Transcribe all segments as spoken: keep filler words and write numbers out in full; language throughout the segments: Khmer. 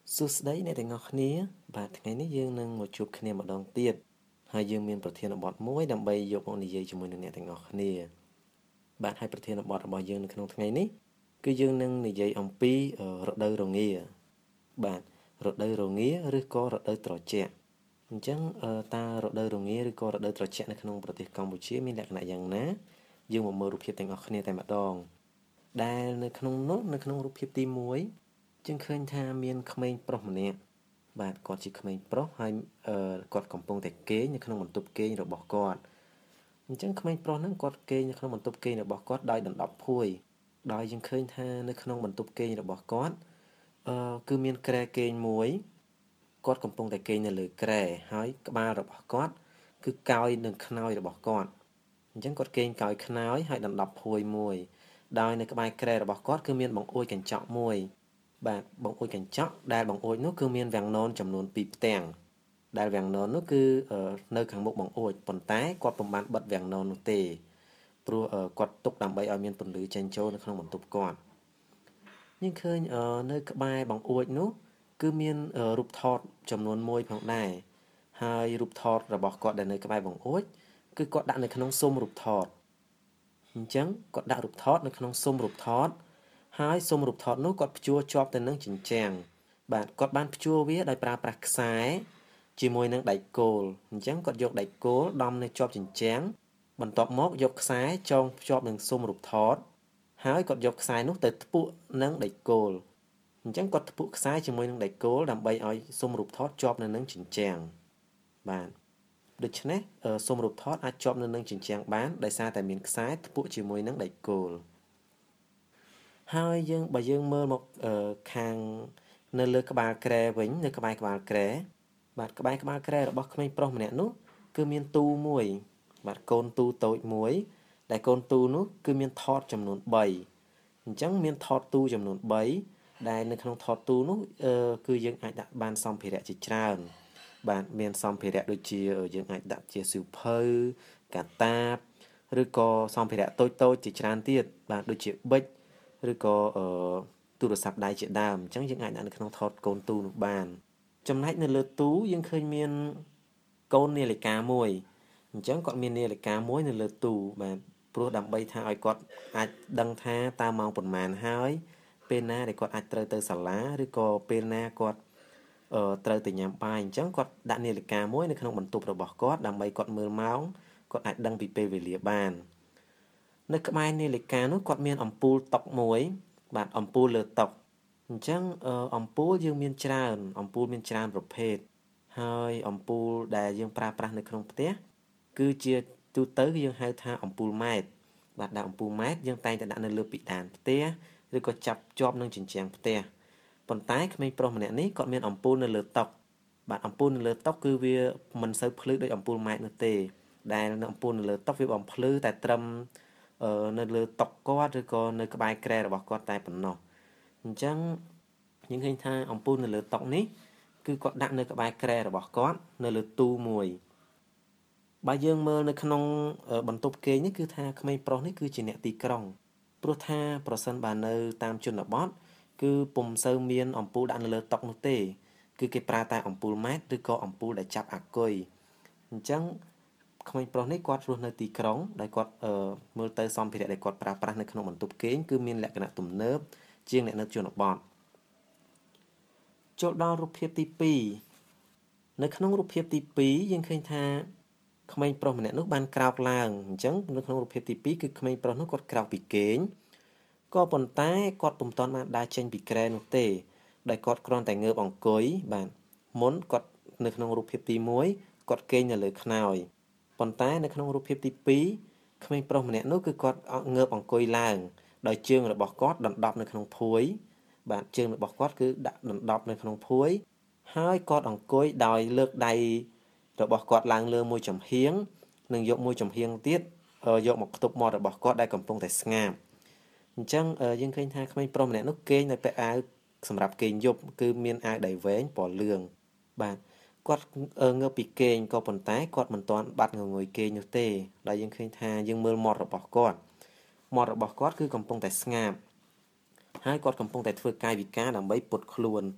សួស្តីអ្នកទាំងអស់គ្នាបាទថ្ងៃនេះយើងនឹងមកជួបគ្នាម្ដងទៀតហើយយើងមានប្រធានបទមួយដើម្បីយកមកនិយាយជាមួយនឹងអ្នកទាំងអស់គ្នាបាទហើយប្រធានបទរបស់យើងនៅក្នុងថ្ងៃនេះគឺយើងនឹងនិយាយអំពីរដូវរងាបាទរដូវរងាឬក៏រដូវត្រជាក់អញ្ចឹងតើរដូវរងាឬក៏រដូវត្រជាក់នៅក្នុងប្រទេសកម្ពុជាមានលក្ខណៈយ៉ាងណាយើងមកមើលរូបភាពទាំងអស់គ្នាតែម្ដងដែលនៅក្នុងនោះនៅក្នុងរូបភាពទីមួយយើងឃើញថាមានក្មេងប្រុសម្នាក់បាទគាត់ជាក្មេងប្រុសហើយគាត់កំពុងតែគេងនៅក្នុងបន្ទប់គេងរបស់គាត់អញ្ចឹងក្មេងប្រុសហ្នឹងគាត់គេងនៅក្នុងបន្ទប់គេងរបស់គាត់ដោយដណ្ដប់ភួយដោយយើងឃើញថានៅក្នុងបន្ទប់គេងរបស់គាត់អឺគឺមានគ្រែគេងមួយគាត់កំពុងតែគេងនៅលើគ្រែហើយក្បាលរបស់គាត់គឺកោយនឹងខ្នើយរបស់គាត់អញ្ចឹងគាត់គេងកោយខ្នើយហើយដណ្ដប់ភួយមួយដោយនៅក្បែរគ្រែរបស់គាត់គឺមានបង្អួចកញ្ចក់មួយបាទបង្អួចកញ្ចក់ដែលបង្អួចនោះគឺមានវាំងននចំនួនពីរផ្ទាំងដែលវាំងនននោះគឺនៅខាងមុខបង្អួចប៉ុន្តែគាត់ពុំបានបិទវាំងនននោះទេព្រោះគាត់ទុកដើម្បីឲ្យមានពន្លឺចេញចូលនៅក្នុងបន្ទប់គាត់យើងឃើញនៅក្បែរបង្អួចនោះគឺមានរូបថតចំនួនមួយផងដែរហើយរូបថតរបស់គាត់ដែលនៅក្បែរបង្អួចគឺគាត់ដាក់នៅក្នុងស៊ុំរូបថតអញ្ចឹងគាត់ដាក់រូបថតនៅក្នុងស៊ុំរូបថតហើយស៊ុំរូបថតនោះគាត់ព្យួរជាប់ទៅនឹងជញ្ជាំងបាទគាត់បានព្យួរវាដោយប្រើប្រាស់ខ្សែជាមួយនឹងដែកគោលអញ្ចឹងគាត់យកដែកគោលដំនៅជាប់ជញ្ជាំងបន្ទាប់មកយកខ្សែចងភ្ជាប់នឹងស៊ុំរូបថតហើយគាត់យកខ្សែនោះទៅថ្ពក់នឹងដែកគោលអញ្ចឹងគាត់ថ្ពក់ខ្សែជាមួយនឹងដែកគោលដើម្បីឲ្យស៊ុំរូបថតជាប់នៅនឹងជញ្ជាំងបាទដូច្នេះស៊ុំរូបថតអាចជាប់នៅនឹងជញ្ជាំងបានដោយសារតែមានខ្សែថ្ពក់ជាមួយនឹងដែកគោលហើយយើងបើយើងមើលមកខាងនៅលើក្បាលគ្រែវិញនៅក្បែរក្បាលគ្រែបាទក្បែរក្បាលគ្រែរបស់ក្មេងប្រុសម្នាក់នោះគឺមានទូមួយបាទកូនទូតូចមួយដែលកូនទូនោះគឺមានថតចំនួនបីអញ្ចឹងមានថតទូចំនួនបីដែលនៅក្នុងថតទូនោះគឺយើងអាចដាក់បានសម្ភារៈជាច្រើនបាទមានសម្ភារៈដូចជាយើងអាចដាក់ជាសៀវភៅកាតាបឬក៏សម្ភារៈតូចតូចជាច្រើនទៀតបាទដូចជាប៊ិចឬក៏ទូរស័ព្ទដៃជាដើមអញ្ចឹងយើងអាចដាក់នៅក្នុងថតកូនទូនោះបានចំណែកនៅលើទូយើងឃើញមានកូននាឡិកាមួយអញ្ចឹងគាត់មាននាឡិកាមួយនៅលើទូបាទព្រោះដើម្បីថាឲ្យគាត់អាចដឹងថាតើម៉ោងប៉ុន្មានហើយពេលណាដែលគាត់អាចត្រូវទៅសាលាឬក៏ពេលណាគាត់ត្រូវទៅញ៉ាំបាយអញ្ចឹងគាត់ដាក់នាឡិកាមួយនៅក្នុងបន្ទប់របស់គាត់ដើម្បីគាត់មើលម៉ោងគាត់អាចដឹងពីពេលវេលាបាននៅក្បែរនាឡិកានោះគាត់មានអំពូលតុមួយបាទអំពូលលើតុអញ្ចឹងអំពូលយើងមានច្រើនអំពូលមានច្រើនប្រភេទហើយអំពូលដែលយើងប្រើប្រាស់នៅក្នុងផ្ទះគឺជាទូទៅយើងហៅថាអំពូលម៉ែត្របាទដាក់អំពូលម៉ែត្រយើងតែងតែដាក់នៅលើពិដានផ្ទះឬក៏ចាប់ជាប់នឹងជញ្ជាំងផ្ទះប៉ុន្តែក្មេងប្រុសម្នាក់នេះគាត់មានអំពូលនៅលើតុបាទអំពូលនៅលើតុគឺវាមិនសូវភ្លឺដូចអំពូលម៉ែត្រនោះទេដែលនៅអំពូលនៅលើតុវាបំភ្លឺតែត្រឹមនៅលើតុគាត់ឬក៏នៅក្បែរគ្រែរបស់គាត់តែប៉ុណ្ណោះអញ្ចឹងយើងឃើញថាអំពូលនៅលើតុនេះគឺគាត់ដាក់នៅក្បែរគ្រែរបស់គាត់នៅលើទូមួយបើយើងមើលនៅក្នុងបន្ទប់គេងនេះគឺថាក្មេងប្រុសនេះគឺជាអ្នកទីក្រុងព្រោះថាប្រសិនបើនៅតាមជនបទគឺពុំសូវមានអំពូលដាក់នៅលើតុនោះទេគឺគេប្រើតែអំពូលម៉ែត្រឬក៏អំពូលដែលចាប់អាគុយអញ្ចឹងក្មេងប្រុសនេះគាត់រស់នៅទីក្រុងដែលគាត់មើលទៅសម្ភារៈដែលគាត់ប្រើប្រាស់នៅក្នុងបន្ទប់គេងគឺមានលក្ខណៈទំនើបជាងអ្នកនៅជនបទចូលដល់រូបភាពទីពីរនៅក្នុងរូបភាពទីពីរយើងឃើញថាក្មេងប្រុសម្នាក់នោះបានក្រោកឡើងអញ្ចឹងនៅក្នុងរូបភាពទីពីរគឺក្មេងប្រុសនោះគាត់ក្រោកពីគេងក៏ប៉ុន្តែគាត់ពុំទាន់បានដើរចេញពីគ្រែនោះទេដែលគាត់គ្រាន់តែងើបអង្គុយបាទមុនគាត់នៅក្នុងរូបភាពទីមួយគាត់គេងនៅលើខ្នើយប៉ុន្តែនៅក្នុងរូបភាពទីពីរក្មេងប្រុសម្នាក់នោះគឺគាត់ងើបអង្គុយឡើងដោយជើងរបស់គាត់ដណ្ដប់នៅក្នុងភួយបាទជើងរបស់គាត់គឺដាក់ដណ្ដប់នៅក្នុងភួយហើយគាត់អង្គុយដោយលើកដៃរបស់គាត់ឡើងលើមួយចំហៀងនិងយកមួយចំហៀងទៀតយកមកផ្ទប់មាត់របស់គាត់ដែលកំពុងតែស្ងាត់អញ្ចឹងយើងឃើញថាក្មេងប្រុសម្នាក់នោះគេងនៅពាក់អាវសម្រាប់គេងយប់គឺមានអាវដៃវែងពណ៌លឿងបាទគាត់ងើបពីគេងក៏ប៉ុន្តែគាត់មិនទាន់បាត់ងងុយគេងនោះទេដែលយើងឃើញថាយើងមើលមាត់របស់គាត់មាត់របស់គាត់គឺកំពុងតែស្ងាត់ហើយគាត់កំពុងតែធ្វើកាយវិការដើម្បីពត់ខ្លួន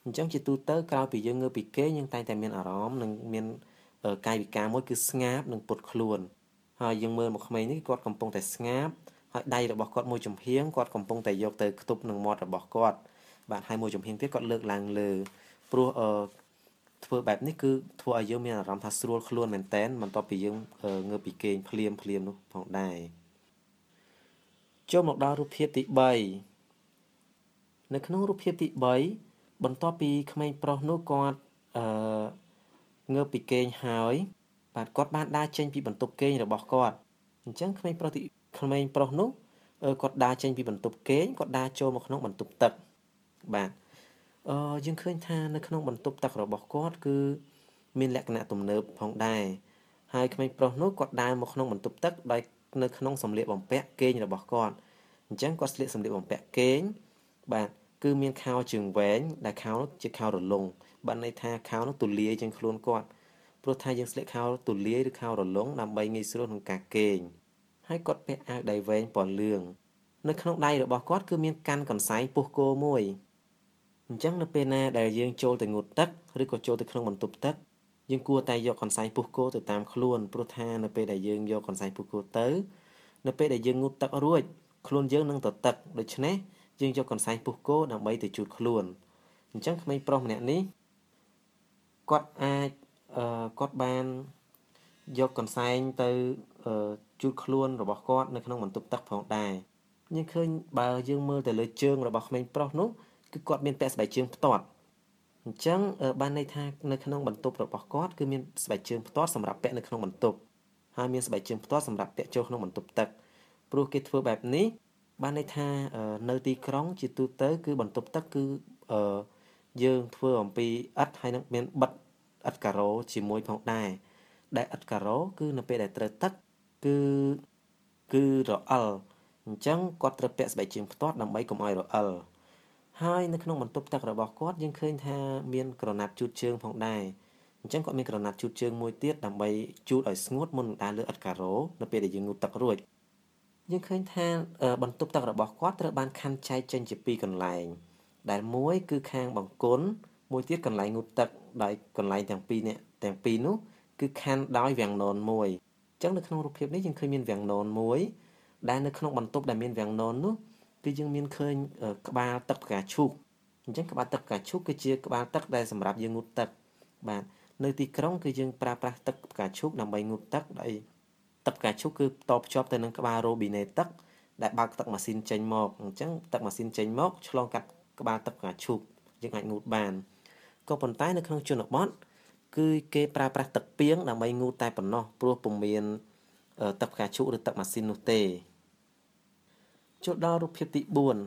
អញ្ចឹងជាទូទៅក្រោយពីយើងងើបពីគេងយើងតែងតែមានអារម្មណ៍និងមានកាយវិការមួយគឺស្ងាបនិងពុតខ្លួនហើយយើងមើលមកក្មេងនេះគាត់កំពុងតែស្ងាបហើយដៃរបស់គាត់មួយចំហៀងគាត់កំពុងតែយកទៅខ្ទប់នឹងមាត់របស់គាត់បាទហើយមួយចំហៀងទៀតគាត់លើកឡើងលើព្រោះអឺធ្វើបែបនេះគឺធ្វើឲ្យយើងមានអារម្មណ៍ថាស្រួលខ្លួនមែនតែនបន្ទាប់ពីយើងងើបពីគេងភ្លាមភ្លាមនោះផងដែរចូលមកដល់រូបភាពទី3នៅក្នុងរូបភាពទី3បន្ទាប់ពីក្មេងប្រុសនោះគាត់អឺងើបពីគេងហើយបាទគាត់បានដើរចេញពីបន្ទប់គេងរបស់គាត់អញ្ចឹងក្មេងប្រុសទីក្មេងប្រុសនោះគាត់ដើរចេញពីបន្ទប់គេងគាត់ដើរចូលមកក្នុងបន្ទប់ទឹកបាទអឺយើងឃើញថានៅក្នុងបន្ទប់ទឹករបស់គាត់គឺមានលក្ខណៈទំនើបផងដែរហើយក្មេងប្រុសនោះគាត់ដើរមកក្នុងបន្ទប់ទឹកដោយនៅក្នុងសម្លៀកបំពាក់គេងរបស់គាត់អញ្ចឹងគាត់ស្លៀកសម្លៀកបំពាក់គេងបាទគឺមានខោជើងវែងដែលខោនោះជាខោរលុងបានន័យថាខោនោះទូលាយជាងខ្លួនគាត់ព្រោះថាយើងស្លៀកខោទូលាយឬខោរលុងដើម្បីងាយស្រួលក្នុងការគេងហើយគាត់ពាក់អាវដៃវែងពណ៌លឿងនៅក្នុងដៃរបស់គាត់គឺមានកាន់កន្សែងពុះគោមួយអញ្ចឹងនៅពេលណាដែលយើងចូលទៅងូតទឹកឬក៏ចូលទៅក្នុងបន្ទប់ទឹកយើងគួរតែយកកន្សែងពុះគោទៅតាមខ្លួនព្រោះថានៅពេលដែលយើងយកកន្សែងពុះគោទៅនៅពេលដែលយើងងូតទឹករួចខ្លួនយើងនឹងទៅទឹកដូច្នេះយើងយកកន្សែងពុះគោដើម្បីទៅជូតខ្លួនអញ្ចឹងក្មេងប្រុសម្នាក់នេះគាត់អាចអឺគាត់បានយកកន្សែងទៅជូតខ្លួនរបស់គាត់នៅក្នុងបន្ទប់ទឹកផងដែរយើងឃើញបើយើងមើលទៅលើជើងរបស់ក្មេងប្រុសនោះគឺគាត់មានពាក់ស្បែកជើងផ្ទាត់អញ្ចឹងបានន័យថានៅក្នុងបន្ទប់របស់គាត់គឺមានស្បែកជើងផ្ទាត់សម្រាប់ពាក់នៅក្នុងបន្ទប់ហើយមានស្បែកជើងផ្ទាត់សម្រាប់ពាក់ចូលក្នុងបន្ទប់ទឹកព្រោះគេធ្វើបែបនេះបានន័យថានៅទីក្រុងជាទូទៅគឺបន្ទប់ទឹកគឺអឺយើងធ្វើអំពីឥដ្ឋហើយនឹងមានបិទឥដ្ឋការ៉ូជាមួយផងដែរដែលឥដ្ឋការ៉ូគឺនៅពេលដែលត្រូវទឹកគឺគឺរអិលអញ្ចឹងគាត់ត្រូវពាក់ស្បែកជើងផ្ទាត់ដើម្បីកុំឲ្យរអិលហើយនៅក្នុងបន្ទប់ទឹករបស់គាត់យើងឃើញថាមានក្រណាត់ជូតជើងផងដែរអញ្ចឹងគាត់មានក្រណាត់ជូតជើងមួយទៀតដើម្បីជូតឲ្យស្ងួតមុននឹងដើរលើឥដ្ឋការ៉ូនៅពេលដែលយើងងូតទឹករួចយើងឃើញថាបន្ទប់ទឹករបស់គាត់ត្រូវបានខណ្ឌចែកចេញជាពីរកន្លែងដែលមួយគឺខាងបង្គន់មួយទៀតកន្លែងងូតទឹកដោយកន្លែងទាំងពីរនេះទាំងពីរនោះគឺខណ្ឌដោយវាំងននមួយអញ្ចឹងនៅក្នុងរូបភាពនេះយើងឃើញមានវាំងននមួយដែលនៅក្នុងបន្ទប់ដែលមានវាំងនននោះគឺយើងមានឃើញក្បាលទឹកផ្កាឈូកអញ្ចឹងក្បាលទឹកផ្កាឈូកគឺជាក្បាលទឹកដែលសម្រាប់យើងងូតទឹកបាទនៅទីក្រុងគឺយើងប្រើប្រាស់ទឹកផ្កាឈូកដើម្បីងូតទឹកដោយទឹកផ្កាឈូកគឺតភ្ជាប់ទៅនឹងក្បាលរ៉ូប៊ីណេទឹកដែលបើកទឹកម៉ាស៊ីនចេញមកអញ្ចឹងទឹកម៉ាស៊ីនចេញមកឆ្លងកាត់ក្បាលទឹកផ្កាឈូកយើងអាចងូតបានក៏ប៉ុន្តែនៅក្នុងជនបទគឺគេប្រើប្រាស់ទឹកពាងដើម្បីងូតតែប៉ុណ្ណោះព្រោះពុំមានទឹកផ្កាឈូកឬទឹកម៉ាស៊ីននោះទេចូលដល់រូបភាពទី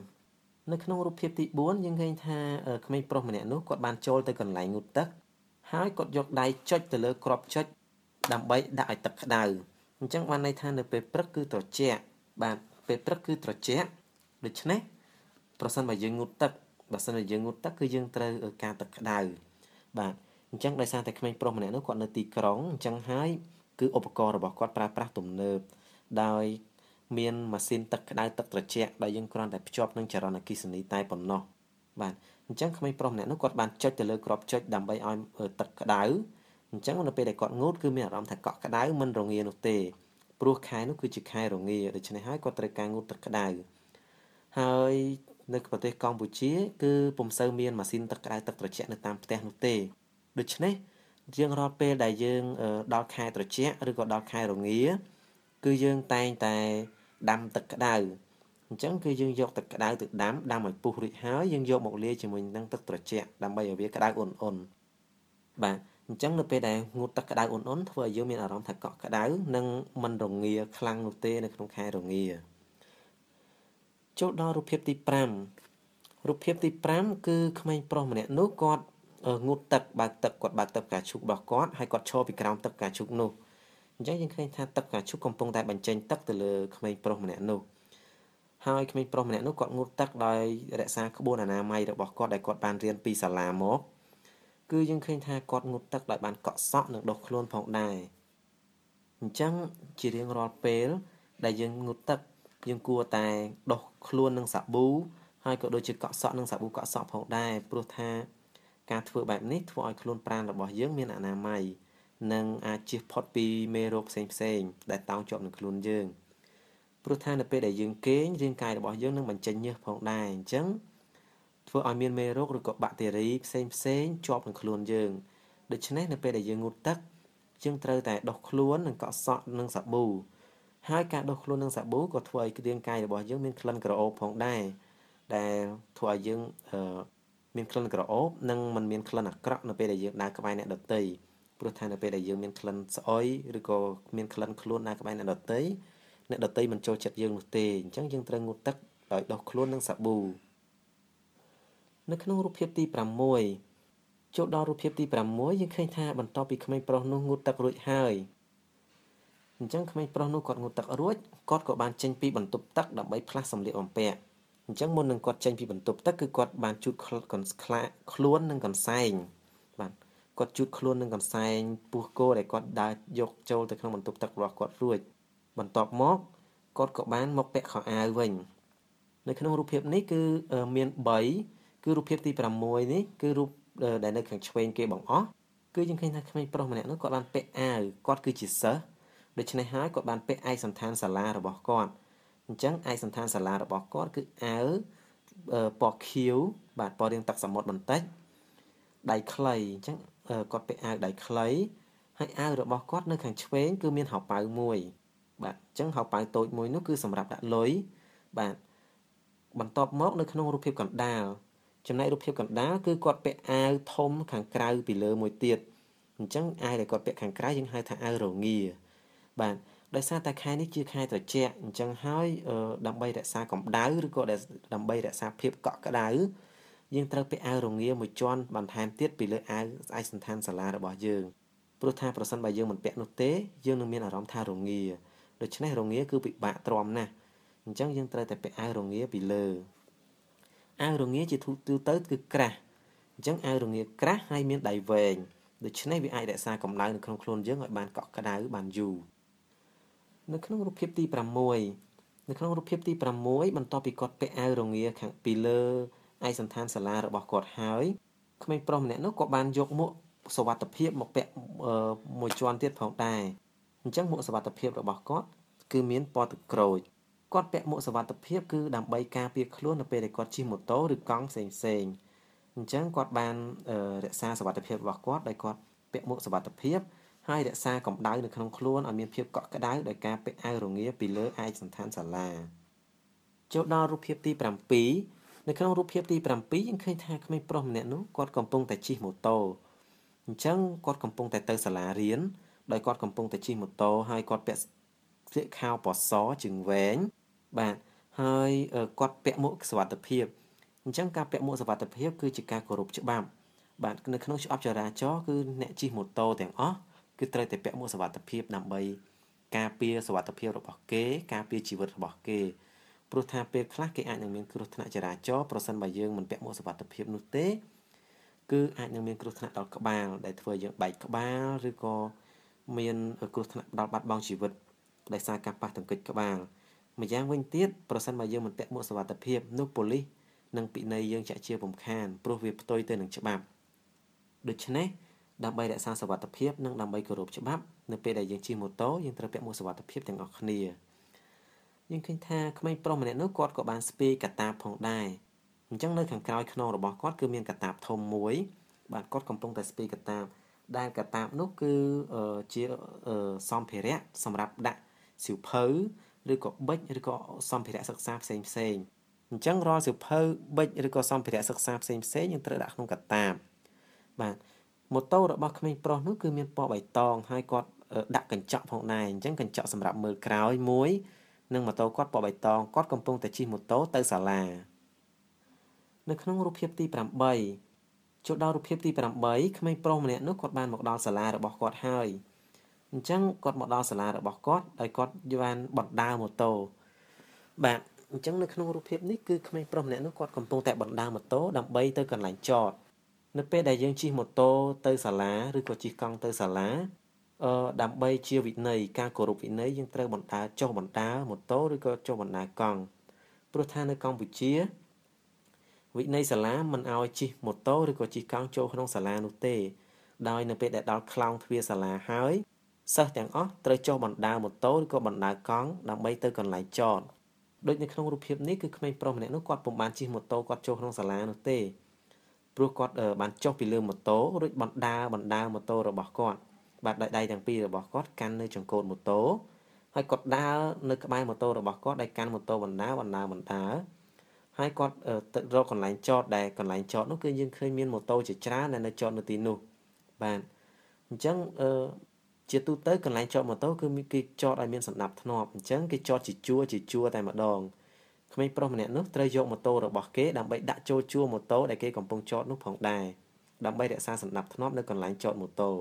4នៅក្នុងរូបភាពទី4យើងឃើញថាក្មេងប្រុសម្នាក់នោះគាត់បានចូលទៅកន្លែងងូតទឹកហើយគាត់យកដៃចុចទៅលើគ្រាប់ចុចដើម្បីដាក់ឲ្យទឹកក្តៅអញ្ចឹងបានន័យថានៅពេលព្រឹកគឺត្រជាក់បាទពេលព្រឹកគឺត្រជាក់ដូច្នេះប្រសិនបើយើងងូតទឹកបើសិនបើយើងងូតទឹកគឺយើងត្រូវការទឹកក្តៅបាទអញ្ចឹងដោយសារតែក្មេងប្រុសម្នាក់នោះគាត់នៅទីក្រុងអញ្ចឹងហើយគឺឧបករណ៍របស់គាត់ប្រើប្រាស់ទំនើបដោយមានម៉ាស៊ីនទឹកក្តៅទឹកត្រជាក់ដែលយើងគ្រាន់តែភ្ជាប់នឹងចរន្តអគ្គិសនីតែប៉ុណ្ណោះបាទអញ្ចឹងក្មេងប្រុសម្នាក់នោះគាត់បានចុចទៅលើគ្រាប់ចុចដើម្បីឲ្យទឹកក្តៅអញ្ចឹងនៅពេលដែលគាត់ងូតគឺមានអារម្មណ៍ថាកក់ក្តៅមិនរងានោះទេព្រោះខែនោះគឺជាខែរងាដូច្នេះហើយគាត់ត្រូវការងូតទឹកក្តៅហើយនៅប្រទេសកម្ពុជាគឺពុំសូវមានម៉ាស៊ីនទឹកក្តៅទឹកត្រជាក់នៅតាមផ្ទះនោះទេដូច្នេះយើងរាល់ពេលដែលយើងដល់ខែត្រជាក់ឬក៏ដល់ខែរងាគឺយើងតែងតែដាំទឹកក្តៅអញ្ចឹងគឺយើងយកទឹកក្តៅទៅដាំដាំឲ្យពុះរួចហើយយើងយកមកលាយជាមួយនឹងទឹកត្រជាក់ដើម្បីឲ្យវាក្តៅអ៊ុនអ៊ុនបាទអញ្ចឹងនៅពេលដែលងូតទឹកក្តៅអ៊ុនអ៊ុនធ្វើឲ្យយើងមានអារម្មណ៍ថាកក់ក្តៅនិងមិនរងាខ្លាំងនោះទេនៅក្នុងខែរងាចូលដល់រូបភាពទី5រូបភាពទី5គឺក្មេងប្រុសម្នាក់នោះគាត់ងូតទឹកបើកទឹកគាត់បើកទឹកផ្កាឈូករបស់គាត់ហើយគាត់ឈរពីក្រោមទឹកផ្កាឈូកនោះអញ្ចឹងយើងឃើញថាទឹកផ្កាឈូកកំពុងតែបញ្ចេញទឹកទៅលើក្មេងប្រុសម្នាក់នោះហើយក្មេងប្រុសម្នាក់នោះគាត់ងូតទឹកដោយរក្សាក្បួនអនាម័យរបស់គាត់ដែលគាត់បានរៀនពីសាលាមកគឺយើងឃើញថាគាត់ងូតទឹកដោយបានកក់សក់និងដុសខ្លួនផងដែរអញ្ចឹងជារៀងរាល់ពេលដែលយើងងូតទឹកយើងគួរតែដុសខ្លួននឹងសាប៊ូហើយក៏ដូចជាកក់សក់នឹងសាប៊ូកក់សក់ផងដែរព្រោះថាការធ្វើបែបនេះធ្វើឲ្យខ្លួនប្រាណរបស់យើងមានអនាម័យនិងអាចជៀសផុតពីមេរោគផ្សេងផ្សេងដែលតោងជាប់នឹងខ្លួនយើងព្រោះថានៅពេលដែលយើងគេងរាងកាយរបស់យើងនឹងបញ្ចេញញើសផងដែរអញ្ចឹងធ្វើឲ្យមានមេរោគឬក៏បាក់តេរីផ្សេងផ្សេងជាប់នឹងខ្លួនយើងដូច្នេះនៅពេលដែលយើងងូតទឹកយើងត្រូវតែដុសខ្លួននិងកក់សក់នឹងសាប៊ូហើយការដុសខ្លួននឹងសាប៊ូក៏ធ្វើឲ្យរាងកាយរបស់យើងមានក្លិនក្រអូបផងដែរដែលធ្វើឲ្យយើងអឺមានក្លិនក្រអូបនិងមិនមានក្លិនអាក្រក់នៅពេលដែលយើងដើរក្បែរអ្នកដទៃព្រោះថានៅពេលដែលយើងមានក្លិនស្អុយឬក៏មានក្លិនខ្លួនដើរក្បែរអ្នកដទៃអ្នកដទៃមិនចូលចិត្តយើងនោះទេអញ្ចឹងយើងត្រូវងូតទឹកដោយដុសខ្លួននឹងសាប៊ូនៅក្នុងរូបភាពទី6ចូលដល់រូបភាពទី6យើងឃើញថាបន្ទាប់ពីក្មេងប្រុសនោះងូតទឹករួចហើយអញ្ចឹងក្មេងប្រុសនោះគាត់ងូតទឹករួចគាត់ក៏បានចេញពីបន្ទប់ទឹកដើម្បីផ្លាស់សម្លៀកបំពាក់អញ្ចឹងមុននឹងគាត់ចេញពីបន្ទប់ទឹកគឺគាត់បានជូតខ្លួននឹងកន្សែងបាទគាត់ជូតខ្លួននឹងកន្សែងពោះគោដែលគាត់ដើរយកចូលទៅក្នុងបន្ទប់ទឹករបស់គាត់រួចបន្ទាប់មកគាត់ក៏បានមកពាក់ខោអាវវិញនៅក្នុងរូបភាពនេះគឺមាន3គឺរូបភាពទី6នេះគឺរូបដែលនៅខាងឆ្វេងគេបង្អស់គឺយើងឃើញថាក្មេងប្រុសម្នាក់នោះគាត់បានពាក់អាវគាត់គឺជាសិស្សដូច្នេះហើយគាត់បានពាក់ឯកសណ្ឋានសាលារបស់គាត់អញ្ចឹងឯកសណ្ឋានសាលារបស់គាត់គឺអាវពណ៌ខៀវបាទពណ៌រាងទឹកសមុទ្របន្តិចដៃខ្លីអញ្ចឹងគាត់ពាក់អាវដៃខ្លីហើយអាវរបស់គាត់នៅខាងឆ្វេងគឺមានហោប៉ៅមួយបាទអញ្ចឹងហោប៉ៅតូចមួយនោះគឺសម្រាប់ដាក់លុយបាទបន្ទាប់មកនៅក្នុងរូបភាពកណ្ដាលចំណែករូបភាពកណ្ដាលគឺគាត់ពាក់អាវធំខាងក្រៅពីលើមួយទៀតអញ្ចឹងអាវដែលគាត់ពាក់ខាងក្រៅយើងហៅថាអាវរងាបាទដោយសារតែខែនេះជាខែត្រជាក់អញ្ចឹងហើយដើម្បីរក្សាកម្ដៅឬក៏ដើម្បីរក្សាភាពកក់ក្ដៅយើងត្រូវពាក់អាវរងាមួយជាន់បន្ថែមទៀតពីលើអាវឯកសណ្ឋានសាលារបស់យើងព្រោះថាប្រសិនបើយើងមិនពាក់នោះទេយើងនឹងមានអារម្មណ៍ថារងាដូច្នេះរងាគឺពិបាកទ្រាំណាស់អញ្ចឹងយើងត្រូវតែពាក់អាវរងាពីលើអាវរងាជាទូទៅគឺក្រាស់អញ្ចឹងអាវរងាក្រាស់ហើយមានដៃវែងដូច្នេះវាអាចរក្សាកម្ដៅនៅក្នុងខ្លួនយើងឲ្យបានកក់ក្ដៅបានយូរនៅក្នុងរូបភាពទី6នៅក្នុងរូបភាពទី6បន្ទាប់ពីគាត់ពាក់អាវរងាខាងពីលើឯកសណ្ឋានសាលារបស់គាត់ហើយក្មេងប្រុសម្នាក់នោះក៏បានយកមួកសុវត្ថិភាពមកពាក់មួយជាន់ទៀតផងដែរអញ្ចឹងមួកសុវត្ថិភាពរបស់គាត់គឺមានពណ៌ទឹកក្រូចគាត់ពាក់មួកសុវត្ថិភាពគឺដើម្បីការពារខ្លួននៅពេលដែលគាត់ជិះម៉ូតូឬកង់ផ្សេងផ្សេងអញ្ចឹងគាត់បានរក្សាសុវត្ថិភាពរបស់គាត់ដោយគាត់ពាក់មួកសុវត្ថិភាពហើយរក្សាកម្ដៅនៅក្នុងខ្លួនឲ្យមានភាពកក់ក្ដៅដោយការពាក់អាវរងាពីលើឯកសណ្ឋានសាលាចូលដល់រូបភាពទី7នៅក្នុងរូបភាពទី7យើងឃើញថាក្មេងប្រុសម្នាក់នោះគាត់កំពុងតែជិះម៉ូតូអញ្ចឹងគាត់កំពុងតែទៅសាលារៀនដោយគាត់កំពុងតែជិះម៉ូតូហើយគាត់ពាក់ស្លៀកខោពណ៌សជើងវែងបាទហើយគាត់ពាក់មួកសុវត្ថិភាពអញ្ចឹងការពាក់មួកសុវត្ថិភាពគឺជាការគោរពច្បាប់បាទនៅក្នុងច្បាប់ចរាចរណ៍គឺអ្នកជិះម៉ូតូទាំងអស់គឺត្រូវតែពាក់មួកសុវត្ថិភាពដើម្បីការពារសុវត្ថិភាពរបស់គេការពារជីវិតរបស់គេព្រោះថាពេលខ្លះគេអាចនឹងមានគ្រោះថ្នាក់ចរាចរណ៍ប្រសិនបើយើងមិនពាក់មួកសុវត្ថិភាពនោះទេគឺអាចនឹងមានគ្រោះថ្នាក់ដល់ក្បាលដែលធ្វើឲ្យយើងបែកក្បាលឬក៏មានគ្រោះថ្នាក់ដល់បាត់បង់ជីវិតដោយសារការប៉ះទង្គិចក្បាលម្យ៉ាងវិញទៀតប្រសិនបើយើងមិនពាក់មួកសុវត្ថិភាពនោះប៉ូលីសនឹងពិន័យយើងចាក់ជារំខានព្រោះវាផ្ទុយទៅនឹងច្បាប់ដូច្នេះដើម្បីរក្សាសុវត្ថិភាពនិងដើម្បីគោរពច្បាប់នៅពេលដែលយើងជិះម៉ូតូយើងត្រូវពាក់មួកសុវត្ថិភាពទាំងអស់គ្នាយើងឃើញថាក្មេងប្រុសម្នាក់នោះគាត់ក៏បានស្ពាយកាតាបផងដែរអញ្ចឹងនៅខាងក្រោយខ្នងរបស់គាត់គឺមានកាតាបធំមួយបាទគាត់កំពុងតែស្ពាយកាតាបដែលកាតាបនោះគឺជាសម្ភារៈសម្រាប់ដាក់សៀវភៅឬក៏ប៊ិចឬក៏សម្ភារៈសិក្សាផ្សេងផ្សេងអញ្ចឹងរាល់សៀវភៅប៊ិចឬក៏សម្ភារៈសិក្សាផ្សេងផ្សេងយើងត្រូវដាក់ក្នុងកាតាបបាទម៉ូតូរបស់ក្មេងប្រុសនោះគឺមានពណ៌បៃតងហើយគាត់ដាក់កញ្ចក់ផងដែរអញ្ចឹងកញ្ចក់សម្រាប់មើលក្រោយមួយនិងម៉ូតូគាត់ពណ៌បៃតងគាត់កំពុងតែជិះម៉ូតូទៅសាលានៅក្នុងរូបភាពទី8ចូលដល់រូបភាពទី8ក្មេងប្រុសម្នាក់នោះគាត់បានមកដល់សាលារបស់គាត់ហើយអញ្ចឹងគាត់មកដល់សាលារបស់គាត់ដោយគាត់បានបណ្ដើរម៉ូតូបាទអញ្ចឹងនៅក្នុងរូបភាពនេះគឺក្មេងប្រុសម្នាក់នោះគាត់កំពុងតែបណ្ដើរម៉ូតូដើម្បីទៅកន្លែងចតនៅពេលដែលយើងជិះម៉ូតូទៅសាលាឬក៏ជិះកង់ទៅសាលាអឺដើម្បីជាវិន័យការគោរពវិន័យយើងត្រូវបណ្ដើរចុះបណ្ដើរម៉ូតូឬក៏ចុះបណ្ដើរកង់ព្រោះថានៅកម្ពុជាវិន័យសាលាមិនឲ្យជិះម៉ូតូឬក៏ជិះកង់ចូលក្នុងសាលានោះទេដោយនៅពេលដែលដល់ខ្លោងទ្វារសាលាហើយសិស្សទាំងអស់ត្រូវចុះបណ្ដើរម៉ូតូឬក៏បណ្ដើរកង់ដើម្បីទៅកន្លែងចតដូចនៅក្នុងរូបភាពនេះគឺក្មេងប្រុសម្នាក់នោះគាត់ពុំបានជិះម៉ូតូគាត់ចូលក្នុងសាលានោះទេព្រោះគាត់បានចុះពីលើម៉ូតូរួចបណ្ដើរបណ្ដើរម៉ូតូរបស់គាត់បាទដោយដៃទាំងពីររបស់គាត់កាន់នៅចង្កូតម៉ូតូហើយគាត់ដើរនៅក្បែរម៉ូតូរបស់គាត់ដែលកាន់ម៉ូតូបណ្ដើរបណ្ដើរបណ្ដើរហើយគាត់ទៅរកកន្លែងចតដែលកន្លែងចតនោះគឺយើងឃើញមានម៉ូតូជាច្រើនដែលនៅចតនៅទីនោះបាទអញ្ចឹងអឺជាទូទៅកន្លែងចតម៉ូតូគឺគេចតឲ្យមានសណ្ដាប់ធ្នាប់អញ្ចឹងគេចតជាជួរជាជួរតែម្ដងក្មេងប្រុសម្នាក់នោះត្រូវយកម៉ូតូរបស់គេដើម្បីដាក់ចូលជួរម៉ូតូដែលគេកំពុងចតនោះផងដែរដើម្បីរក្សាសណ្ដាប់ធ្នាប់នៅកន្លែងចតម៉ូតូ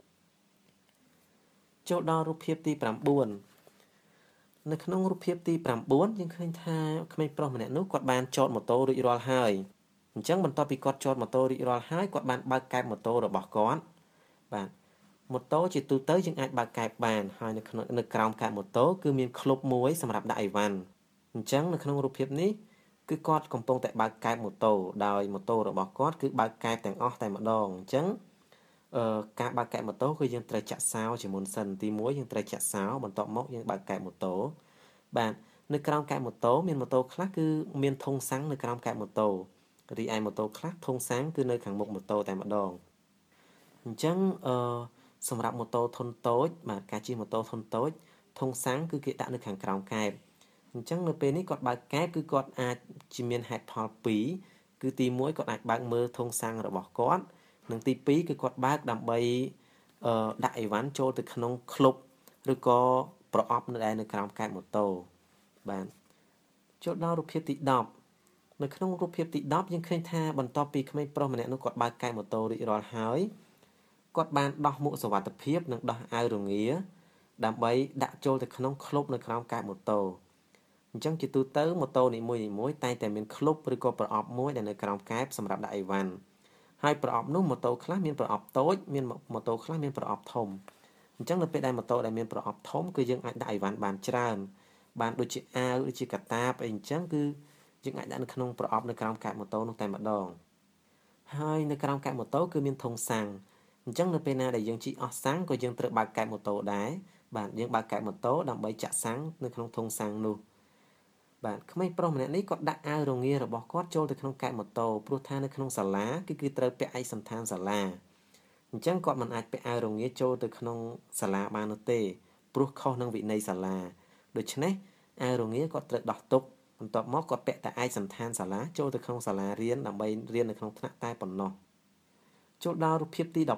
ចូលដល់រូបភាពទី9នៅក្នុងរូបភាពទី9យើងឃើញថាក្មេងប្រុសម្នាក់នោះគាត់បានចតម៉ូតូរួចរាល់ហើយអញ្ចឹងបន្ទាប់ពីគាត់ចតម៉ូតូរួចរាល់ហើយគាត់បានបើកកែបម៉ូតូរបស់គាត់បាទម៉ូតូជាទូទៅយើងអាចបើកកែបបានហើយនៅក្នុងនៅក្រោមកែបម៉ូតូគឺមានឃ្លុបមួយសម្រាប់ដាក់អីវ៉ាន់អញ្ចឹងនៅក្នុងរូបភាពនេះគឺគាត់កំពុងតែបើកកែបម៉ូតូដោយម៉ូតូរបស់គាត់គឺបើកកែបទាំងអស់តែម្ដងអញ្ចឹងអឺការបើកកែបម៉ូតូគឺយើងត្រូវចាក់សោជាមុនសិនទី1យើងត្រូវចាក់សោបន្ទាប់មកយើងបើកកែបម៉ូតូបាទនៅក្រោមកែបម៉ូតូមានម៉ូតូខ្លះគឺមានធុងសាំងនៅក្រោមកែបម៉ូតូរីឯម៉ូតូខ្លះធុងសាំងគឺនៅខាងមុខម៉ូតូតែម្ដងអញ្ចឹងអឺសម្រាប់ម៉ូតូធុនតូចបាទការជិះម៉ូតូធុនតូចធុងសាំងគឺគេដាក់នៅខាងក្រោមកែបអញ្ចឹងនៅពេលនេះគាត់បើកកែបគឺគាត់អាចជាមានហេតុផលពីរគឺទី1គាត់អាចបើកមើលធុងសាំងរបស់គាត់និងទី2គឺគាត់បើកដើម្បីអឺដាក់អីវ៉ាន់ចូលទៅក្នុងឃ្លុបឬក៏ប្រអប់នៅដែរនៅក្រោមកែបម៉ូតូបាទចូលដល់រូបភាពទី10នៅក្នុងរូបភាពទី10យើងឃើញថាបន្ទាប់ពីក្មេងប្រុសម្នាក់នោះគាត់បើកកែបម៉ូតូរួចរាល់ហើយគាត់បានដោះមួកសុវត្ថិភាពនិងដោះអាវរងាដើម្បីដាក់ចូលទៅក្នុងឃ្លុបនៅក្រោមកែបម៉ូតូអញ្ចឹងជាទូទៅម៉ូតូនីមួយៗតែងតែមានឃ្លុបឬក៏ប្រអប់មួយដែលនៅក្រោមកែបសម្រាប់ដាក់អីវ៉ាន់ហើយប្រអប់នោះម៉ូតូខ្លះមានប្រអប់តូចមានម៉ូតូខ្លះមានប្រអប់ធំអញ្ចឹងនៅពេលដែលម៉ូតូដែលមានប្រអប់ធំគឺយើងអាចដាក់អីវ៉ាន់បានច្រើនបានដូចជាអាវដូចជាកាតាបអីអញ្ចឹងគឺយើងអាចដាក់នៅក្នុងប្រអប់នៅក្រោមកែបម៉ូតូនោះតែម្ដងហើយនៅក្រោមកែបម៉ូតូគឺមានធុងសាំងអញ្ចឹងនៅពេលណាដែលយើងជីកអស់សាំងក៏យើងត្រូវបើកកែបម៉ូតូដែរបាទយើងបើកកែបម៉ូតូដើម្បីចាក់សាំងនៅក្នុងធុងសាំងនោះបាទក្មេងប្រុសម្នាក់នេះគាត់ដាក់អាវរងារបស់គាត់ចូលទៅក្នុងកែបម៉ូតូព្រោះថានៅក្នុងសាលាគឺគឺត្រូវពាក់ឯកសណ្ឋានសាលាអញ្ចឹងគាត់មិនអាចពាក់អាវរងាចូលទៅក្នុងសាលាបាននោះទេព្រោះខុសនឹងវិន័យសាលាដូច្នេះអាវរងាគាត់ត្រូវដោះទុកបន្ទាប់មកគាត់ពាក់តែឯកសណ្ឋានសាលាចូលទៅក្នុងសាលារៀនដើម្បីរៀននៅក្នុងថ្នាក់តែប៉ុណ្ណោះចូលដល់រូបភាពទី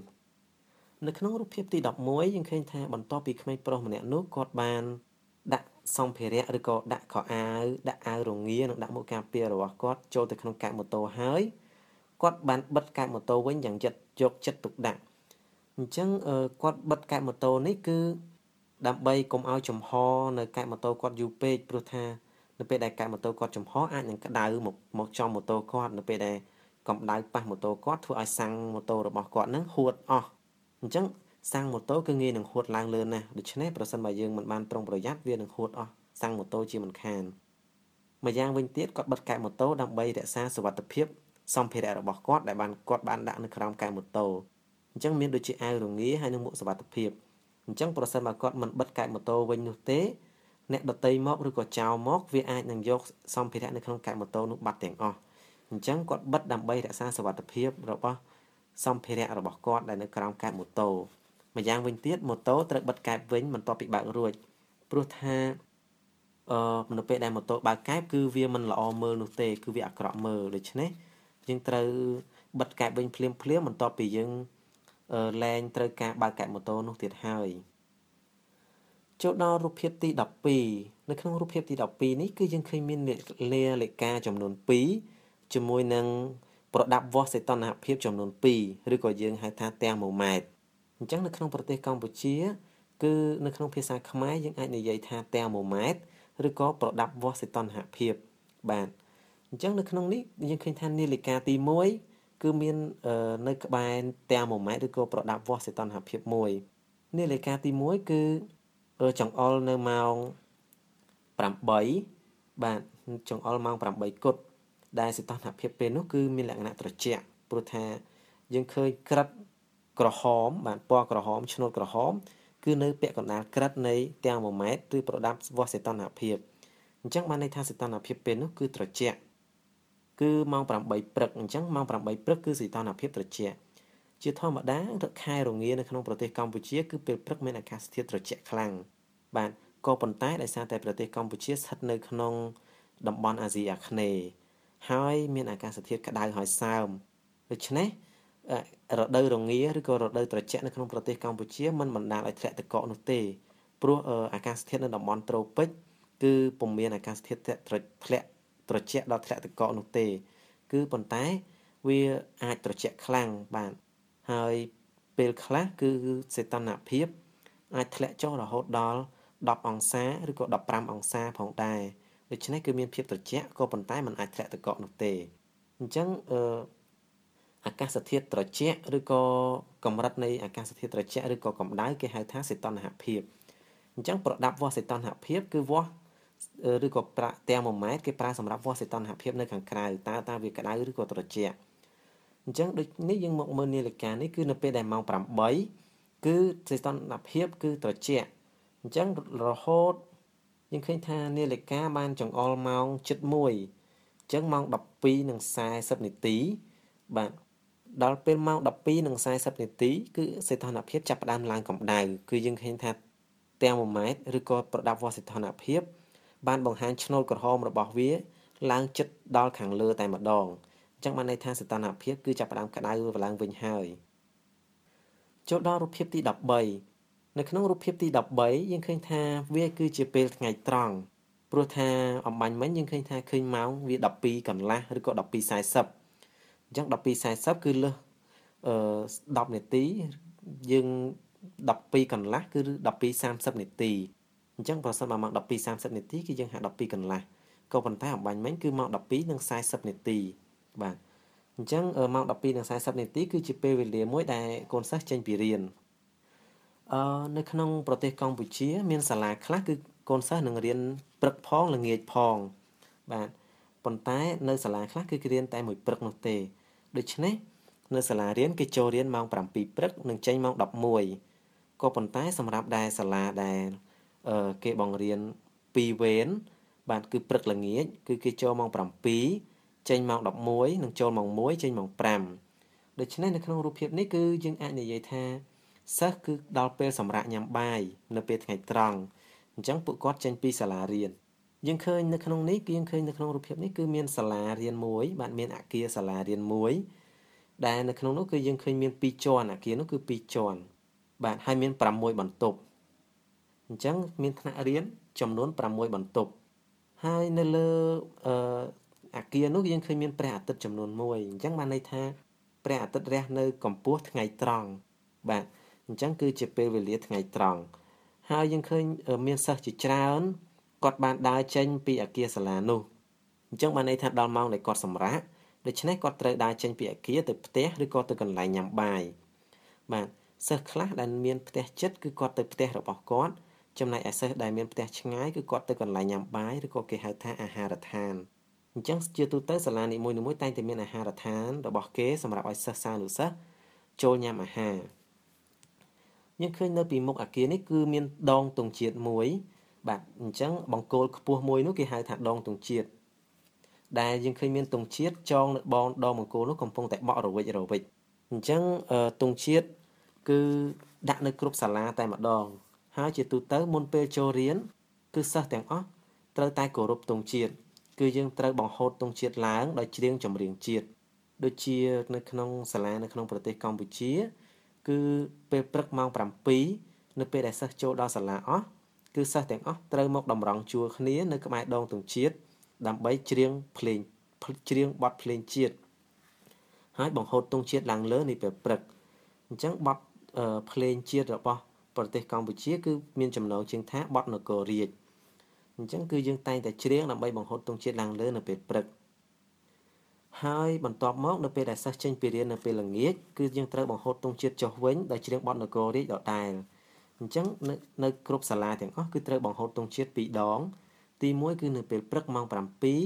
11នៅក្នុងរូបភាពទី11យើងឃើញថាបន្ទាប់ពីក្មេងប្រុសម្នាក់នោះគាត់បានដាក់សម្ភារៈឬក៏ដាក់ខោអាវដាក់អាវរងានិងដាក់មួកការពាររបស់គាត់ចូលទៅក្នុងកែបម៉ូតូហើយគាត់បានបិទកែបម៉ូតូវិញយ៉ាងចិត្តយកចិត្តទុកដាក់អញ្ចឹងគាត់បិទកែបម៉ូតូនេះគឺដើម្បីកុំឲ្យចំហនៅកែបម៉ូតូគាត់យូរពេកព្រោះថានៅពេលដែលកែបម៉ូតូគាត់ចំហអាចនឹងក្តៅមកមកចំម៉ូតូគាត់នៅពេលដែលកម្ដៅប៉ះម៉ូតូគាត់ធ្វើឲ្យសាំងម៉ូតូរបស់គាត់នឹងហួតអស់អញ្ចឹងសាំងម៉ូតូគឺងាយនឹងហួតឡើងលើណាស់ដូច្នេះប្រសិនបើយើងមិនបានប្រុងប្រយ័ត្នវានឹងហួតអស់សាំងម៉ូតូជាមិនខានម្យ៉ាងវិញទៀតគាត់បិទកែបម៉ូតូដើម្បីរក្សាសុវត្ថិភាពសម្ភារៈរបស់គាត់ដែលបានគាត់បានដាក់នៅក្រោមកែបម៉ូតូអញ្ចឹងមានដូចជាអាវរងាហើយនិងមួកសុវត្ថិភាពអញ្ចឹងប្រសិនបើគាត់មិនបិទកែបម៉ូតូវិញនោះទេអ្នកដទៃមកឬក៏ចោលមកវាអាចនឹងយកសម្ភារៈនៅក្នុងកែបម៉ូតូនោះបាត់ទាំងអស់អញ្ចឹងគាត់បិទដើម្បីរក្សាសុវត្ថិភាពរបស់សម្ភារៈរបស់គាត់ដែលនៅក្រោមកែបម៉ូតូម្យ៉ាងវិញទៀតម៉ូតូត្រូវបិទកែបវិញបន្ទាប់ពីបើករួចព្រោះថាអឺនៅពេលដែលម៉ូតូបើកកែបគឺវាមិនល្អមើលនោះទេគឺវាអាក្រក់មើលដូច្នេះយើងត្រូវបិទកែបវិញភ្លាមភ្លាមបន្ទាប់ពីយើងលែងត្រូវការបើកកែបម៉ូតូនោះទៀតហើយចូលដល់រូបភាពទី12នៅក្នុងរូបភាពទី12នេះគឺយើងឃើញមានលាលេខាចំនួនពីរជាមួយនឹងប្រដាប់វាស់សីតុណ្ហភាពចំនួនពីរឬក៏យើងហៅថាទែម៉ូម៉ែត្រអញ្ចឹងនៅក្នុងប្រទេសកម្ពុជាគឺនៅក្នុងភាសាខ្មែរយើងអាចនិយាយថាទែម៉ូម៉ែត្រឬក៏ប្រដាប់វាស់សីតុណ្ហភាពបាទអញ្ចឹងនៅក្នុងនេះយើងឃើញថានាឡិកាទី1គឺមាននៅក្បែរទែម៉ូម៉ែត្រឬក៏ប្រដាប់វាស់សីតុណ្ហភាពមួយនាឡិកាទី1គឺចង្អុលនៅម៉ោង8បាទចង្អុលម៉ោង8គត់ដែលសីតុណ្ហភាពពេលនោះគឺមានលក្ខណៈត្រជាក់ព្រោះថាយើងឃើញក្រិតក្រហមបាទពណ៌ក្រហមឆ្នូតក្រហមគឺនៅពាក់កណ្ដាលក្រិតនៃទាំង thermometer ឬប្រដាប់វាស់សីតុណ្ហភាពអញ្ចឹងបានន័យថាសីតុណ្ហភាពពេលនោះគឺត្រជាក់គឺម៉ោងប្រាំបីព្រឹកអញ្ចឹងម៉ោងប្រាំបីព្រឹកគឺសីតុណ្ហភាពត្រជាក់ជាធម្មតាខែរងានៅក្នុងប្រទេសកម្ពុជាគឺពេលព្រឹកមានអាកាសធាតុត្រជាក់ខ្លាំងបាទក៏ប៉ុន្តែដោយសារតែប្រទេសកម្ពុជាស្ថិតនៅក្នុងតំបន់អាស៊ីអាគ្នេយ៍ហើយមានអាកាសធាតុក្តៅហើយសើមដូច្នេះរដូវរងាឬក៏រដូវត្រជាក់នៅក្នុងប្រទេសកម្ពុជាមិនបណ្ដាលឲ្យធ្លាក់ទឹកកកនោះទេព្រោះអាកាសធាតុនៅតំបន់ត្រូពិចគឺពុំមានអាកាសធាតុធ្លាក់ត្រជាក់ដល់ធ្លាក់ទឹកកកនោះទេគឺប៉ុន្តែវាអាចត្រជាក់ខ្លាំងបាទហើយពេលខ្លះគឺសីតុណ្ហភាពអាចធ្លាក់ចុះរហូតដល់ដប់អង្សាឬក៏ដប់ប្រាំអង្សាផងដែរដូច្នេះគឺមានភាពត្រជាក់ក៏ប៉ុន្តែมันអាចធ្លាក់ទឹកកកនោះទេអញ្ចឹងអឺអាកាសធាតុត្រជាក់ឬក៏កម្រិតនៃអាកាសធាតុត្រជាក់ឬក៏កម្ដៅគេហៅថាសីតុណ្ហភាពអញ្ចឹងប្រដាប់វាស់សីតុណ្ហភាពគឺវាស់ឬក៏ប្រាក់ទាំង thermometer គេប្រើសម្រាប់វាស់សីតុណ្ហភាពនៅខាងក្រៅតើតើវាក្តៅឬក៏ត្រជាក់អញ្ចឹងដូចនេះយើងមកមើលនាឡិកានេះគឺនៅពេលដែលម៉ោងប្រាំបីគឺសីតុណ្ហភាពគឺត្រជាក់អញ្ចឹងរហូតយើងឃើញថានាឡិកាបានចង្អុលម៉ោងជិតមួយអញ្ចឹងម៉ោងដប់ពីរនិងសែសិបនាទីបាទដល់ពេលម៉ោងដប់ពីរនិងសែសិបនាទីគឺសីតុណ្ហភាពចាប់ផ្ដើមឡើងកម្ដៅគឺយើងឃើញថាthermometerឬក៏ប្រដាប់វាស់សីតុណ្ហភាពបានបង្ហាញឆ្នូតក្រហមរបស់វាឡើងជិតដល់ខាងលើតែម្ដងអញ្ចឹងបានន័យថាសីតុណ្ហភាពគឺចាប់ផ្ដើមក្ដៅឡើងវិញហើយចូលដល់រូបភាពទីដប់បីនៅក្នុងរូបភាពទីដប់បីយើងឃើញថាវាគឺជាពេលថ្ងៃត្រង់ព្រោះថាអំបញ្ញមិញយើងឃើញថាឃើញម៉ោងវាដប់ពីរកន្លះឬក៏ដប់ពីរសែសិបអញ្ចឹងដប់ពីរសែសិបគឺលើសអឺដប់នាទីយើងដប់ពីរកន្លះគឺដប់ពីរសាមសិបនាទីអញ្ចឹងប្រសិនបើម៉ោងដប់ពីរសាមសិបនាទីគឺយើងហៅដប់ពីរកន្លះក៏ប៉ុន្តែអំបញ្ញមិញគឺម៉ោងដប់ពីរនិងសែសិបនាទីបាទអញ្ចឹងម៉ោងដប់ពីរនិងសែសិបនាទីគឺជាពេលវេលាមួយដែលកូនសិស្សចេញពីរៀនអឺនៅក្នុងប្រទេសកម្ពុជាមានសាលាខ្លះគឺកូនសិស្សនឹងរៀនព្រឹកផងល្ងាចផងបាទប៉ុន្តែនៅសាលាខ្លះគឺគេរៀនតែមួយព្រឹកនោះទេដូច្នេះនៅសាលារៀនគេចូលរៀនម៉ោងប្រាំពីរព្រឹកនិងចេញម៉ោងដប់មួយក៏ប៉ុន្តែសម្រាប់ដែលសាលាដែលអឺគេបង្រៀនពីរវេនបាទគឺព្រឹកល្ងាចគឺគេចូលម៉ោងប្រាំពីរចេញម៉ោងដប់មួយនិងចូលម៉ោងមួយចេញម៉ោងប្រាំដូច្នេះនៅក្នុងរូបភាពនេះគឺយើងអាចនិយាយថាសិស្សគឺដល់ពេលសម្រាប់ញ៉ាំបាយនៅពេលថ្ងៃត្រង់អញ្ចឹងពួកគាត់ចេញពីសាលារៀនយើងឃើញនៅក្នុងនេះគឺយើងឃើញនៅក្នុងរូបភាពនេះគឺមានសាលារៀនមួយបាទមានអគារសាលារៀនមួយដែលនៅក្នុងនោះគឺយើងឃើញមានពីរជាន់អគារនោះគឺពីរជាន់បាទហើយមានប្រាំមួយបន្ទប់អញ្ចឹងមានថ្នាក់រៀនចំនួនប្រាំមួយបន្ទប់ហើយនៅលើអឺអគារនោះយើងឃើញមានព្រះអាទិត្យចំនួនមួយអញ្ចឹងបានន័យថាព្រះអាទិត្យរះនៅកម្ពស់ថ្ងៃត្រង់បាទអញ្ចឹងគឺជាពេលវេលាថ្ងៃត្រង់ហើយយើងឃើញមានសិស្សជាច្រើនគាត់បានដើរចេញពីអគារសាលានោះអញ្ចឹងបានន័យថាដល់ម៉ោងដែលគាត់សម្រាកដូច្នេះគាត់ត្រូវដើរចេញពីអគារទៅផ្ទះឬក៏ទៅកន្លែងញ៉ាំបាយបាទសិស្សខ្លះដែលមានផ្ទះជិតគឺគាត់ទៅផ្ទះរបស់គាត់ចំណែកឯសិស្សដែលមានផ្ទះឆ្ងាយគឺគាត់ទៅកន្លែងញ៉ាំបាយឬក៏គេហៅថាអាហារដ្ឋានអញ្ចឹងជាទូទៅសាលានីមួយៗតែងតែមានអាហារដ្ឋានរបស់គេសម្រាប់ឲ្យសិស្សសានុសិស្សចូលញ៉ាំអាហារយើងឃើញនៅពីមុខអគារនេះគឺមានដងទង់ជាតិមួយបាទអញ្ចឹងបង្គោលខ្ពស់មួយនោះគេហៅថាដងទង់ជាតិដែលយើងឃើញមានទង់ជាតិចងនៅបងដងបង្គោលនោះកំពុងតែបក់រវិចរវិចអញ្ចឹងទង់ជាតិគឺដាក់នៅគ្រប់សាលាតែម្ដងហើយជាទូទៅមុនពេលចូលរៀនគឺសិស្សទាំងអស់ត្រូវតែគោរពទង់ជាតិគឺយើងត្រូវបង្ហូតទង់ជាតិឡើងដោយច្រៀងចម្រៀងជាតិដូចជានៅក្នុងសាលានៅក្នុងប្រទេសកម្ពុជាគឺពេលព្រឹកម៉ោងប្រាំពីរនៅពេលដែលសិស្សចូលដល់សាលាអស់គឺសិស្សទាំងអស់ត្រូវមកតម្រង់ជួរគ្នានៅក្បែរដងទង់ជាតិដើម្បីច្រៀងភ្លេងច្រៀងបទភ្លេងជាតិហើយបង្ហូតទង់ជាតិឡើងលើនៃពេលព្រឹកអញ្ចឹងបទភ្លេងជាតិរបស់ប្រទេសកម្ពុជាគឺមានចំណងជើងថាបទនគររាជអញ្ចឹងគឺយើងតែងតែច្រៀងដើម្បីបង្ហូតទង់ជាតិឡើងលើនៅពេលព្រឹកហើយបន្ទាប់មកនៅពេលដែលសិស្សចេញពីរៀននៅពេលល្ងាចគឺយើងត្រូវបង្ហូតទង់ជាតិចុះវិញដោយច្រៀងបទនគររាជដដែលអញ្ចឹងនៅនៅគ្រប់សាលាទាំងអស់គឺត្រូវបង្ហូតទង់ជាតិពីរដងទីមួយគឺនៅពេលព្រឹកម៉ោងប្រាំពីរ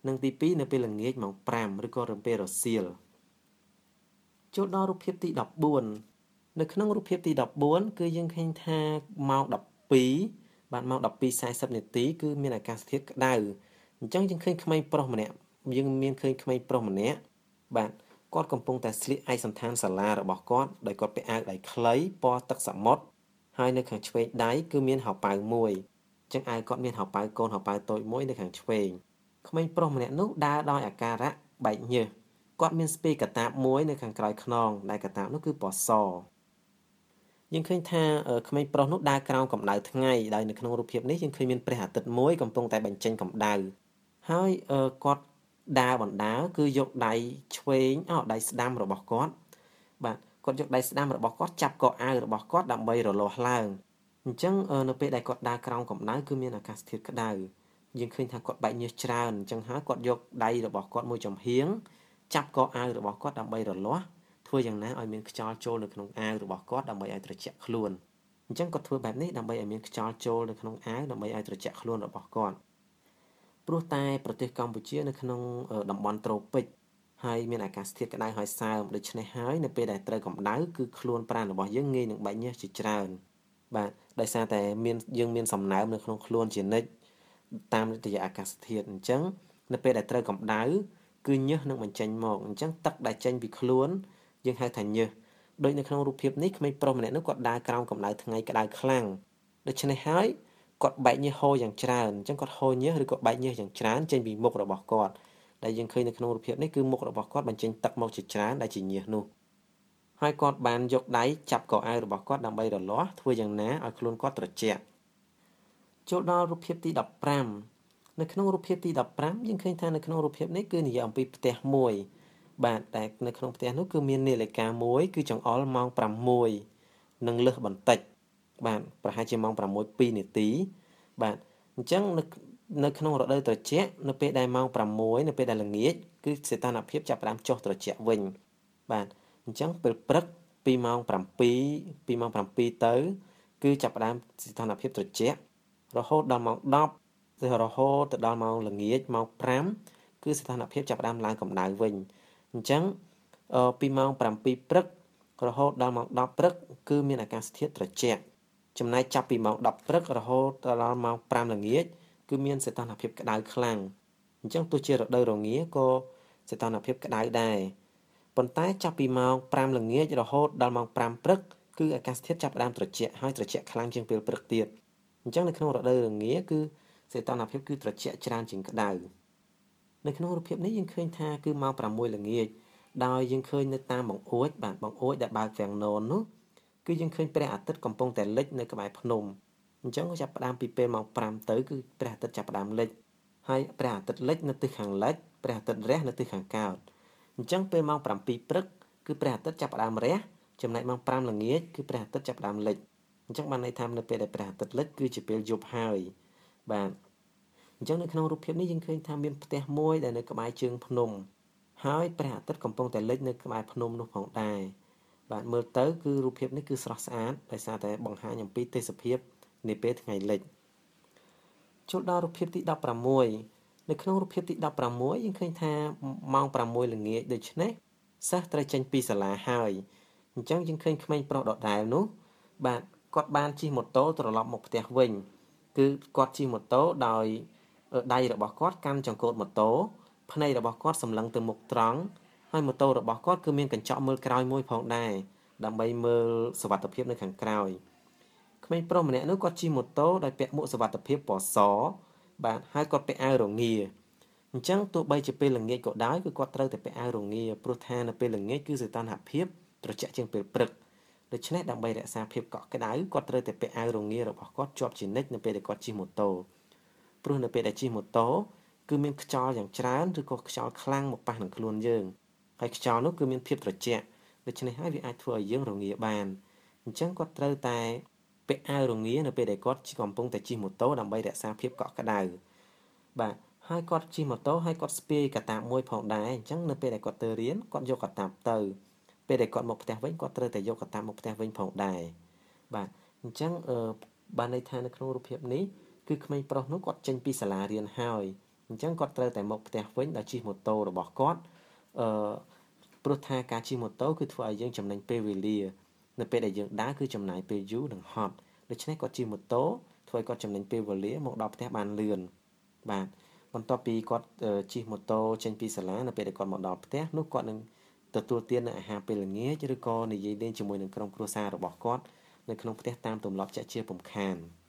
និងទីពីរនៅពេលល្ងាចម៉ោង5ឬក៏នៅពេលរសៀលចូលដល់រូបភាពទីដប់បួននៅក្នុងរូបភាពទីដប់បួនគឺយើងឃើញថាម៉ោងដប់ពីរបាទម៉ោងដប់ពីរ ៤០នាទីគឺមានអាកាសធាតុក្តៅអញ្ចឹងយើងឃើញក្មេងប្រុសម្នាក់យើងមានឃើញក្មេងប្រុសម្នាក់បាទគាត់កំពុងតែស្លៀកឯកសណ្ឋានសាលារបស់គាត់ដោយគាត់ពាក់អាវដៃខ្លីពណ៌ទឹកសមុទ្រហើយនៅខាងឆ្វេងដៃគឺមានហោប៉ៅមួយអញ្ចឹងអាវគាត់មានហោប៉ៅកូនហោប៉ៅតូចមួយនៅខាងឆ្វេងក្មេងប្រុសម្នាក់នោះដើរដោយអាការៈបែកញើសគាត់មានស្ពាយកតាបមួយនៅខាងក្រោយខ្នងដែលកតាបនោះគឺពណ៌សយើងឃើញថាក្មេងប្រុសនោះដើរក្រោមកម្ដៅថ្ងៃដោយនៅក្នុងរូបភាពនេះយើងឃើញមានព្រះអាទិត្យមួយកំពុងតែបញ្ចេញកម្ដៅហើយគាត់ដើរបណ្ដើរគឺយកដៃឆ្វេងអោដៃស្ដាំរបស់គាត់បាទគាត់យកដៃស្ដាំរបស់គាត់ចាប់កអាវរបស់គាត់ដើម្បីរលាស់ឡើងអញ្ចឹងនៅពេលដែលគាត់ដើរក្រោមកម្ដៅគឺមានអាកាសធាតុក្ដៅយើងឃើញថាគាត់បែកញើសច្រើនអញ្ចឹងហើយគាត់យកដៃរបស់គាត់មួយចំហៀងចាប់កអាវរបស់គាត់ដើម្បីរលាស់ធ្វើយ៉ាងណាឲ្យមានខ្យល់ចូលនៅក្នុងអាវរបស់គាត់ដើម្បីឲ្យត្រជាក់ខ្លួនអញ្ចឹងគាត់ធ្វើបែបនេះដើម្បីឲ្យមានខ្យល់ចូលនៅក្នុងអាវដើម្បីឲ្យត្រជាក់ខ្លួនរបស់គាត់ព្រោះតែប្រទេសកម្ពុជានៅក្នុងតំបន់ត្រូពិចហើយមានអាកាសធាតុក្តៅហើយសើមដូច្នេះហើយនៅពេលដែលត្រូវកម្ដៅគឺខ្លួនប្រាណរបស់យើងងាយនឹងបែកញើសជាច្រើនបាទដោយសារតែមានយើងមានសំណើមនៅក្នុងខ្លួនជានិច្ចតាមរយៈអាកាសធាតុអញ្ចឹងនៅពេលដែលត្រូវកម្ដៅគឺញើសនឹងបញ្ចេញមកអញ្ចឹងទឹកដែលចេញពីខ្លួនយើងហៅថាញើសដូចនៅក្នុងរូបភាពនេះក្មេងប្រុសម្នាក់នោះគាត់ដើរក្រោមកម្ដៅថ្ងៃក្តៅខ្លាំងដូច្នេះហើយគាត់បែកញើសហូរយ៉ាងច្រើនអញ្ចឹងគាត់ហូរញើសឬក៏បែកញើសយ៉ាងច្រើនចេញពីមុខរបស់គាត់ដែលយើងឃើញនៅក្នុងរូបភាពនេះគឺមុខរបស់គាត់បញ្ចេញទឹកមកជាច្រើនដែលជាញើសនោះហើយគាត់បានយកដៃចាប់កអាវរបស់គាត់ដើម្បីរលាស់ធ្វើយ៉ាងណាឲ្យខ្លួនគាត់ត្រជាក់ចូលដល់រូបភាពទីដប់ប្រាំនៅក្នុងរូបភាពទីដប់ប្រាំយើងឃើញថានៅក្នុងរូបភាពនេះគឺនិយាយអំពីផ្ទះមួយបាទតែនៅក្នុងផ្ទះនោះគឺមាននាឡិកាមួយគឺចង្អុលម៉ោង6និងលើសបន្តិចបាទប្រហែលជាម៉ោង6 2នាទីបាទអញ្ចឹងនៅនៅក្នុងរដូវត្រជាក់នៅពេលដែលម៉ោង6នៅពេលដែលល្ងាចគឺសីតុណ្ហភាពចាប់ផ្ដើមចុះត្រជាក់វិញបាទអញ្ចឹងពេលព្រឹកពីម៉ោង7ពីម៉ោង7ទៅគឺចាប់ផ្ដើមសីតុណ្ហភាពត្រជាក់រហូតដល់ម៉ោង10ទៅរហូតទៅដល់ម៉ោងល្ងាចម៉ោង5គឺសីតុណ្ហភាពចាប់ផ្ដើមឡើងកម្ដៅវិញអញ្ចឹងពីម៉ោង7ព្រឹករហូតដល់ម៉ោង10ព្រឹកគឺមានអាកាសធាតុត្រជាក់ចំណែកចាប់ពីម៉ោង10ព្រឹករហូតដល់ម៉ោង5ល្ងាចគឺមានសីតុណ្ហភាពក្តៅខ្លាំងអញ្ចឹងទោះជារដូវរងាក៏សីតុណ្ហភាពក្តៅដែរប៉ុន្តែចាប់ពីម៉ោង5ល្ងាចរហូតដល់ម៉ោង5ព្រឹកគឺអាកាសធាតុចាប់ផ្ដើមត្រជាក់ហើយត្រជាក់ខ្លាំងជាងពេលព្រឹកទៀតអញ្ចឹងនៅក្នុងរដូវរងាគឺសីតុណ្ហភាពគឺត្រជាក់ច្រើនជាងក្តៅនៅក្នុងរូបភាពនេះយើងឃើញថាគឺម៉ោង6ល្ងាចដោយយើងឃើញនៅតាមបង្អួចបាទបង្អួចដែលបើកវាំងនននោះគឺយើងឃើញព្រះអាទិត្យកំពុងតែលិចនៅក្បែរភ្នំអញ្ចឹងចាប់ផ្ដើមពីពេលម៉ោង5ទៅគឺព្រះអាទិត្យចាប់ផ្ដើមលិចហើយព្រះអាទិត្យលិចនៅទិសខាងលិចព្រះអាទិត្យរះនៅទិសខាងកើតអញ្ចឹងពេលម៉ោង7ព្រឹកគឺព្រះអាទិត្យចាប់ផ្ដើមរះចំណែកម៉ោង5ល្ងាចគឺព្រះអាទិត្យចាប់ផ្ដើមលិចអញ្ចឹងបានន័យថានៅពេលដែលព្រះអាទិត្យលិចគឺជាពេលយប់ហើយបាទអញ្ចឹងនៅក្នុងរូបភាពនេះយើងឃើញថាមានផ្ទះមួយដែលនៅក្បែរជើងភ្នំហើយព្រះអាទិត្យកំពុងតែលិចនៅក្បែរភ្នំនោះផងដែរបាទមើលទៅគឺរូបភាពនេះគឺស្រស់ស្អាតដោយសារតែបង្ហាញអំពីទេសភាពនាពេលថ្ងៃលិចចូលដល់រូបភាពទីដប់ប្រាំមួយនៅក្នុងរូបភាពទីដប់ប្រាំមួយយើងឃើញថាម៉ោង6ល្ងាចដូច្នេះសិស្សត្រូវចេញពីសាលាហើយអញ្ចឹងយើងឃើញក្មេងប្រុសដដែលនោះបាទគាត់បានជិះម៉ូតូត្រឡប់មកផ្ទះវិញគឺគាត់ជិះម៉ូតូដោយដៃរបស់គាត់កាន់ចង្កូតម៉ូតូភ្នែករបស់គាត់សម្លឹងទៅមុខត្រង់ហើយម៉ូតូរបស់គាត់គឺមានកញ្ចក់មើលក្រោយមួយផងដែរដើម្បីមើលសុវត្ថិភាពនៅខាងក្រោយក្មេងប្រុសម្នាក់នោះគាត់ជិះម៉ូតូដោយពាក់មួកសុវត្ថិភាពពណ៌សបាទហើយគាត់ពាក់អាវរងាអញ្ចឹងទោះបីជាពេលល្ងាចក៏ដោយគឺគាត់ត្រូវតែពាក់អាវរងាព្រោះថានៅពេលល្ងាចគឺសីតុណ្ហភាពត្រជាក់ជាងពេលព្រឹកដូច្នេះដើម្បីរក្សាភាពកក់ក្ដៅគាត់ត្រូវតែពាក់អាវរងារបស់គាត់ជាប់ជានិច្ចនៅពេលដែលគាត់ជិះម៉ូតូព្រោះនៅពេលដែលជិះម៉ូតូគឺមានខ្យល់យ៉ាងច្រើនឬក៏ខ្យល់ខ្លាំងមកប៉ះនឹងខ្លួនយើងហើយខ្យល់នោះគឺមានភាពត្រជាក់ដូច្នេះហើយវាអាចធ្វើឲ្យយើងរងាបានអញ្ចឹងគាត់ត្រូវតែពាក់អាវរងានៅពេលដែលគាត់កំពុងតែជិះម៉ូតូដើម្បីរក្សាភាពកក់ក្ដៅបាទហើយគាត់ជិះម៉ូតូហើយគាត់ស្ពាយកតាបមួយផងដែរអញ្ចឹងនៅពេលដែលគាត់ទៅរៀនគាត់យកកតាបទៅពេលដែលគាត់មកផ្ទះវិញគាត់ត្រូវតែយកកតាបមកផ្ទះវិញផងដែរបាទអញ្ចឹងអឺបានន័យថានៅក្នុងរូបភាពនេះគឺក្មេងប្រុសនោះគាត់ចេញពីសាលារៀនហើយអញ្ចឹងគាត់ត្រូវតែមកផ្ទះវិញដោយជិះម៉ូតូរបស់គាត់អឺព្រោះថាការជិះម៉ូតូគឺធ្វើឲ្យយើងចំណេញពេលវេលានៅពេលដែលយើងដើរគឺចំណាយពេលយូរនិងហត់ដូច្នេះគាត់ជិះម៉ូតូធ្វើឲ្យគាត់ចំណេញពេលវេលាមកដល់ផ្ទះបានលឿនបាទបន្ទាប់ពីគាត់ជិះម៉ូតូចេញពីសាលានៅពេលដែលគាត់មកដល់ផ្ទះនោះគាត់នឹងទទួលទាននូវអាហារពេលល្ងាចឬក៏និយាយលេងជាមួយនឹងក្រុមគ្រួសាររបស់គាត់នៅក្នុងផ្ទះតាមទម្លាប់ជាក់ជាពំខាន